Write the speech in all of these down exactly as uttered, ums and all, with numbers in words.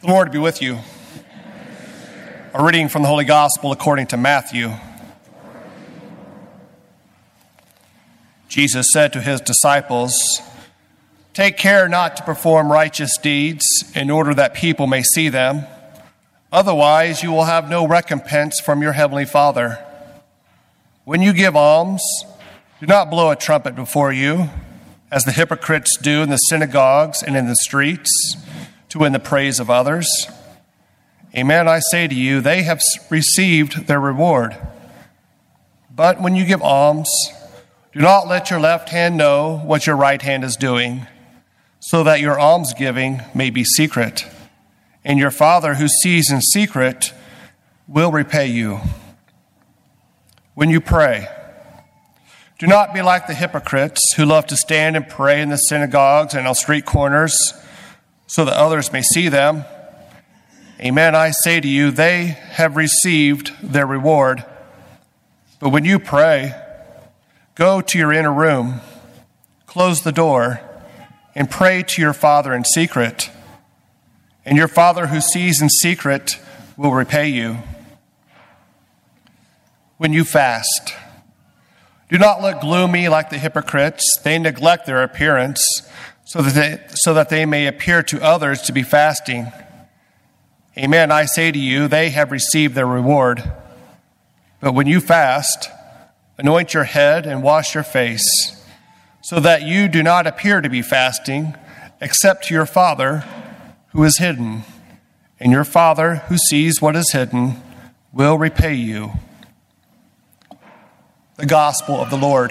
The Lord be with you. A reading from the Holy Gospel according to Matthew. Jesus said to his disciples, "Take care not to perform righteous deeds in order that people may see them. Otherwise, you will have no recompense from your heavenly Father. When you give alms, do not blow a trumpet before you, as the hypocrites do in the synagogues and in the streets, to win the praise of others. Amen, I say to you, they have received their reward. But when you give alms, do not let your left hand know what your right hand is doing, so that your almsgiving may be secret. And your Father who sees in secret will repay you. When you pray, do not be like the hypocrites who love to stand and pray in the synagogues and on street corners, so that others may see them. Amen, I say to you, they have received their reward. But when you pray, go to your inner room, close the door, and pray to your Father in secret. And your Father who sees in secret will repay you. When you fast, do not look gloomy like the hypocrites. They neglect their appearance, so that they, so that they may appear to others to be fasting. Amen, I say to you, they have received their reward. But when you fast, anoint your head and wash your face, so that you do not appear to be fasting, except to your Father who is hidden. And your Father who sees what is hidden will repay you." The Gospel of the Lord.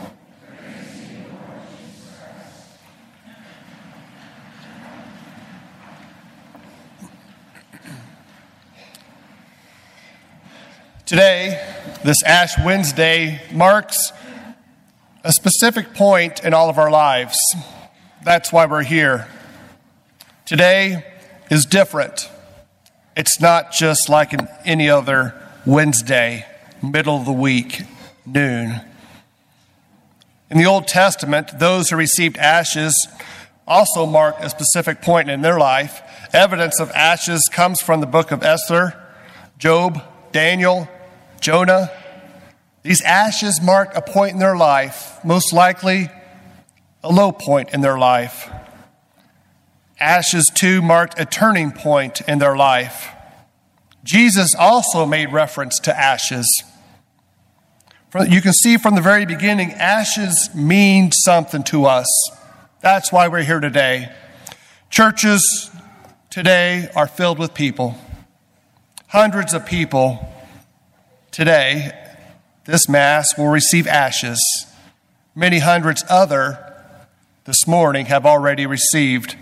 Today, this Ash Wednesday marks a specific point in all of our lives. That's why we're here. Today is different. It's not just like an, any other Wednesday, middle of the week, noon. In the Old Testament, those who received ashes also mark a specific point in their life. Evidence of ashes comes from the book of Esther, Job, Daniel, Jonah. These ashes mark a point in their life, most likely a low point in their life. Ashes, too, marked a turning point in their life. Jesus also made reference to ashes. You can see from the very beginning, ashes mean something to us. That's why we're here today. Churches today are filled with people. Hundreds of people today, this Mass will receive ashes. Many hundreds other this morning have already received.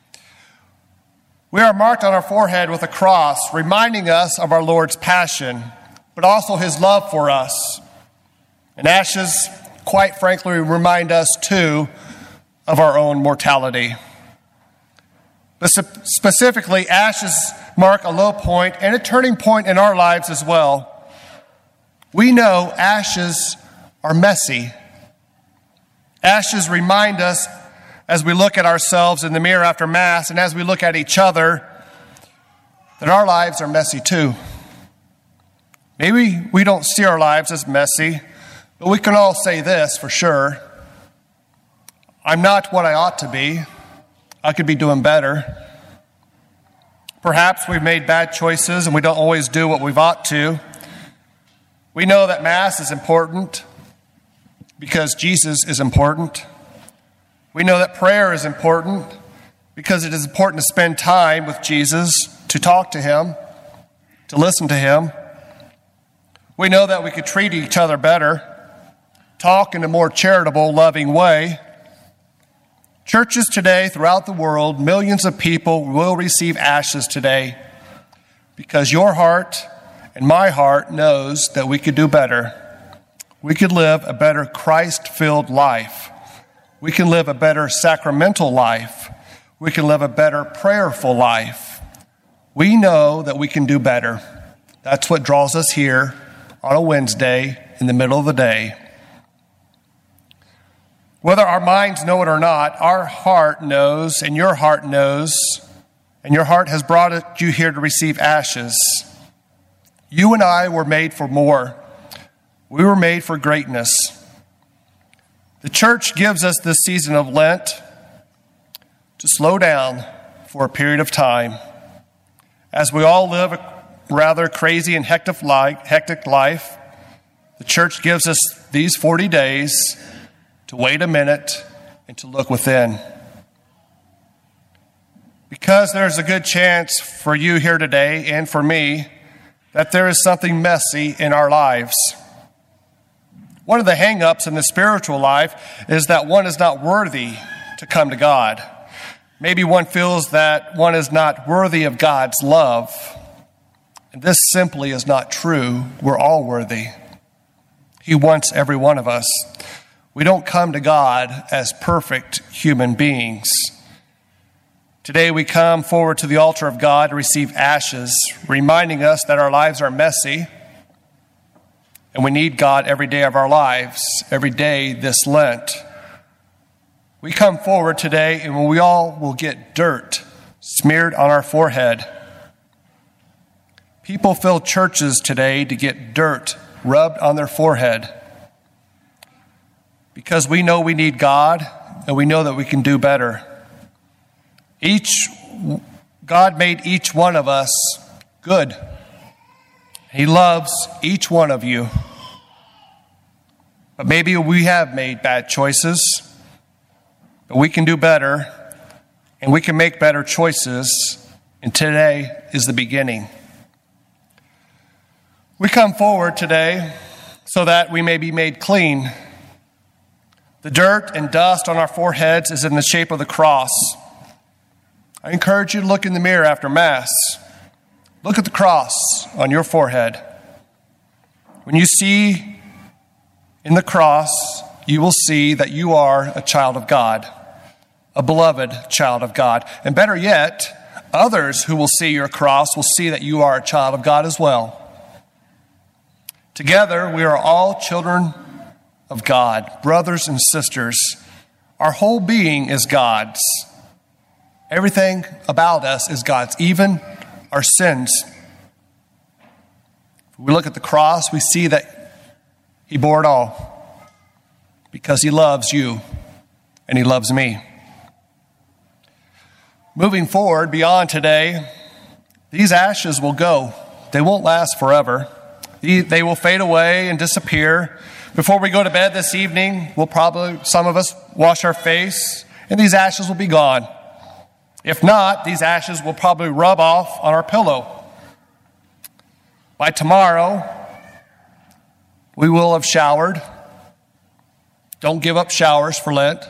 We are marked on our forehead with a cross, reminding us of our Lord's passion, but also his love for us. And ashes, quite frankly, remind us, too, of our own mortality. But specifically, ashes mark a low point and a turning point in our lives as well. We know ashes are messy. Ashes remind us, as we look at ourselves in the mirror after Mass and as we look at each other, that our lives are messy too. Maybe we don't see our lives as messy, but we can all say this for sure: I'm not what I ought to be. I could be doing better. Perhaps we've made bad choices and we don't always do what we've ought to. We know that Mass is important because Jesus is important. We know that prayer is important because it is important to spend time with Jesus, to talk to him, to listen to him. We know that we could treat each other better, talk in a more charitable, loving way. Churches today throughout the world, millions of people will receive ashes today because your heart and my heart knows that we could do better. We could live a better Christ-filled life. We can live a better sacramental life. We can live a better prayerful life. We know that we can do better. That's what draws us here on a Wednesday in the middle of the day. Whether our minds know it or not, our heart knows and your heart knows and your heart has brought you here to receive ashes. You and I were made for more. We were made for greatness. The church gives us this season of Lent to slow down for a period of time. As we all live a rather crazy and hectic life, the church gives us these forty days to wait a minute and to look within. Because there's a good chance for you here today and for me that there is something messy in our lives. One of the hang-ups in the spiritual life is that one is not worthy to come to God. Maybe one feels that one is not worthy of God's love. And this simply is not true. We're all worthy. He wants every one of us. We don't come to God as perfect human beings. Today we come forward to the altar of God to receive ashes, reminding us that our lives are messy and we need God every day of our lives, every day this Lent. We come forward today and we all will get dirt smeared on our forehead. People fill churches today to get dirt rubbed on their forehead because we know we need God and we know that we can do better. Each, God made each one of us good. He loves each one of you. But maybe we have made bad choices, but we can do better and we can make better choices, and today is the beginning. We come forward today so that we may be made clean. The dirt and dust on our foreheads is in the shape of the cross. I encourage you to look in the mirror after Mass. Look at the cross on your forehead. When you see in the cross, you will see that you are a child of God, a beloved child of God. And better yet, others who will see your cross will see that you are a child of God as well. Together, we are all children of God, brothers and sisters. Our whole being is God's. Everything about us is God's, even our sins. If we look at the cross, we see that He bore it all because He loves you and He loves me. Moving forward beyond today, these ashes will go. They won't last forever. They will fade away and disappear. Before we go to bed this evening, we'll probably, some of us, wash our face, and these ashes will be gone. If not, these ashes will probably rub off on our pillow. By tomorrow, we will have showered. Don't give up showers for Lent.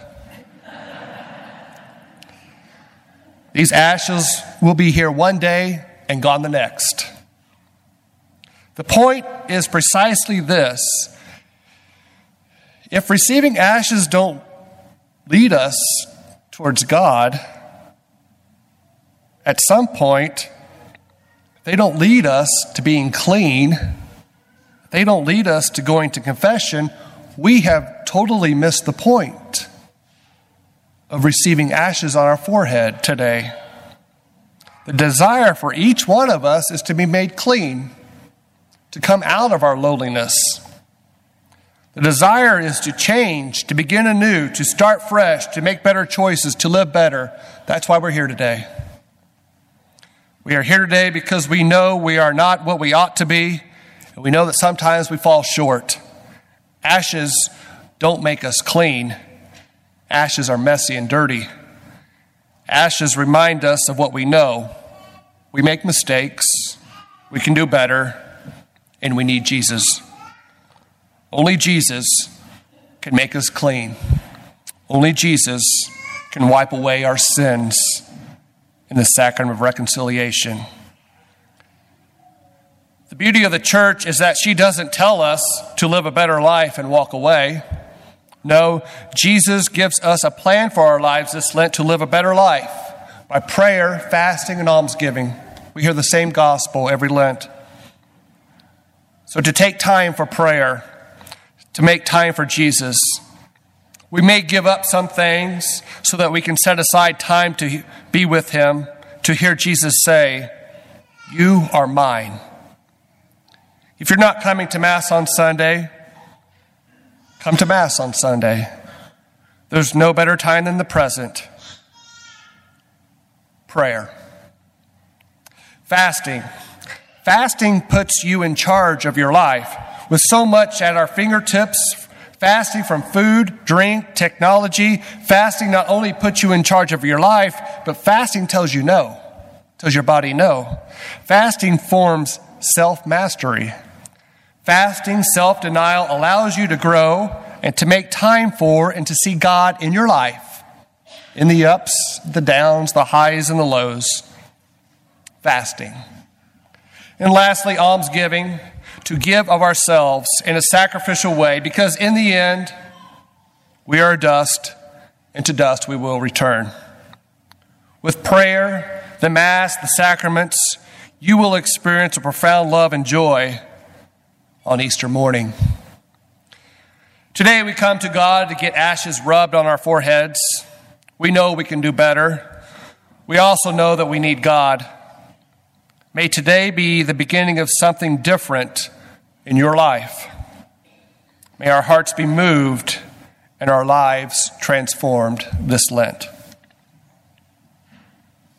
These ashes will be here one day and gone the next. The point is precisely this. If receiving ashes don't lead us towards God, at some point, they don't lead us to being clean, they don't lead us to going to confession, we have totally missed the point of receiving ashes on our forehead today. The desire for each one of us is to be made clean, to come out of our lowliness. The desire is to change, to begin anew, to start fresh, to make better choices, to live better. That's why we're here today. We are here today because we know we are not what we ought to be, and we know that sometimes we fall short. Ashes don't make us clean. Ashes are messy and dirty. Ashes remind us of what we know. We make mistakes, we can do better, and we need Jesus. Only Jesus can make us clean. Only Jesus can wipe away our sins in the sacrament of reconciliation. The beauty of the church is that she doesn't tell us to live a better life and walk away. No, Jesus gives us a plan for our lives this Lent to live a better life by prayer, fasting, and almsgiving. We hear the same gospel every Lent. So to take time for prayer, to make time for Jesus. We may give up some things so that we can set aside time to be with Him, to hear Jesus say, "You are mine." If you're not coming to Mass on Sunday, come to Mass on Sunday. There's no better time than the present. Prayer. Fasting. Fasting puts you in charge of your life. With so much at our fingertips, fasting from food, drink, technology, fasting not only puts you in charge of your life, but fasting tells you no, tells your body no. Fasting forms self-mastery. Fasting, self-denial allows you to grow and to make time for and to see God in your life, in the ups, the downs, the highs, and the lows. Fasting. And lastly, almsgiving, to give of ourselves in a sacrificial way, because in the end, we are dust, and to dust we will return. With prayer, the Mass, the sacraments, you will experience a profound love and joy on Easter morning. Today we come to God to get ashes rubbed on our foreheads. We know we can do better. We also know that we need God. May today be the beginning of something different in your life. May our hearts be moved and our lives transformed this Lent.